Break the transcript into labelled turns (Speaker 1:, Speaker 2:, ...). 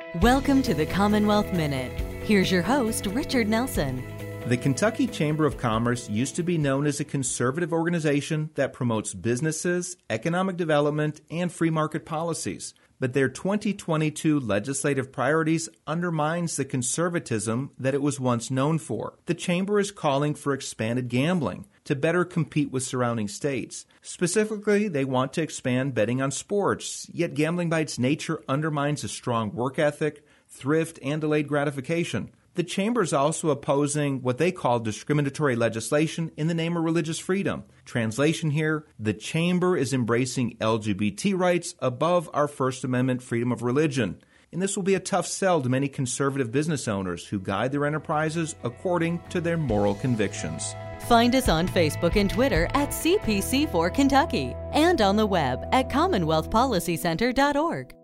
Speaker 1: Welcome to the Commonwealth Minute. Here's your host, Richard Nelson.
Speaker 2: The Kentucky Chamber of Commerce used to be known as a conservative organization that promotes businesses, economic development, and free market policies. But their 2022 legislative priorities undermines the conservatism that it was once known for. The Chamber is calling for expanded gambling to better compete with surrounding states. Specifically, they want to expand betting on sports, yet gambling by its nature undermines a strong work ethic, thrift, and delayed gratification. The Chamber is also opposing what they call discriminatory legislation in the name of religious freedom. Translation here, the Chamber is embracing LGBT rights above our First Amendment freedom of religion. And this will be a tough sell to many conservative business owners who guide their enterprises according to their moral convictions.
Speaker 1: Find us on Facebook and Twitter at CPC4 Kentucky and on the web at CommonwealthPolicyCenter.org.